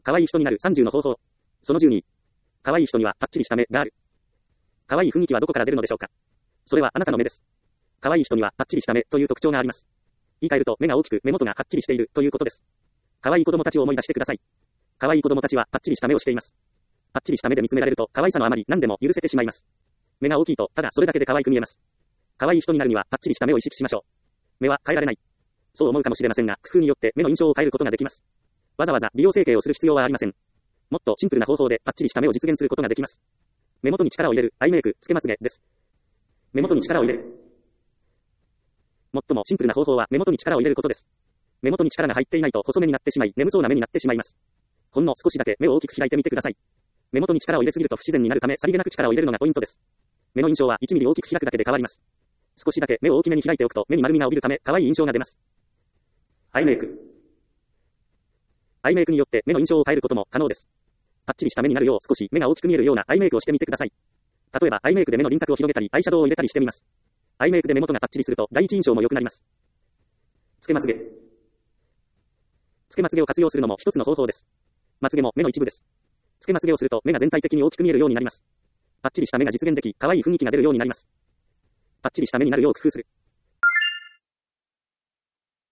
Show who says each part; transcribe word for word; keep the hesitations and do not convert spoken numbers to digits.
Speaker 1: 可愛い人になるさんじゅうの方法。そのじゅうに。可愛い人にはパッチリした目がある。可愛い雰囲気はどこから出るのでしょうか。それはあなたの目です。可愛い人にはパッチリした目という特徴があります。言い換えると目が大きく目元がはっきりしているということです。可愛い子供たちを思い出してください。可愛い子供たちはパッチリした目をしています。パッチリした目で見つめられると可愛さのあまり何でも許せてしまいます。目が大きいとただそれだけで可愛く見えます。可愛い人になるにはパッチリした目を意識しましょう。目は変えられない。そう思うかもしれませんが、工夫によって目の印象を変えることができます。わざわざ美容整形をする必要はありません。もっとシンプルな方法でパッチリした目を実現することができます。目元に力を入れるアイメイク、つけまつげです。目元に力を入れる。最もシンプルな方法は目元に力を入れることです。目元に力が入っていないと細目になってしまい、眠そうな目になってしまいます。ほんの少しだけ目を大きく開いてみてください。目元に力を入れすぎると不自然になるため、さりげなく力を入れるのがポイントです。目の印象はいちミリ大きく開くだけで変わります。少しだけ目を大きめに開いておくと目に丸みが帯びるため、可愛い印象が出ます。アイメイク。アイメイクによって目の印象を変えることも可能です。パッチリした目になるよう少し目が大きく見えるようなアイメイクをしてみてください。例えばアイメイクで目の輪郭を広げたり、アイシャドウを入れたりしてみます。アイメイクで目元がパッチリすると第一印象も良くなります。つけまつげ。つけまつげを活用するのも一つの方法です。まつげも目の一部です。つけまつげをすると目が全体的に大きく見えるようになります。パッチリした目が実現でき、可愛い雰囲気が出るようになります。パッチリした目になるよう工夫する。